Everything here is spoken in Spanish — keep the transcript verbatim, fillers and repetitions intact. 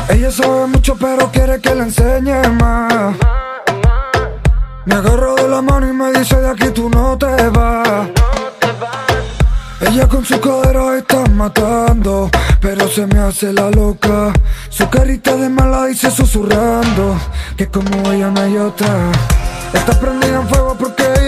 Ella sabe mucho pero quiere que le enseñe más. Me agarro de la mano y me dice de aquí tú no te vas. Ella con su cadera está matando, pero se me hace la loca. Su carita de mala dice susurrando que como ella no hay otra. Está prendida en fuego porque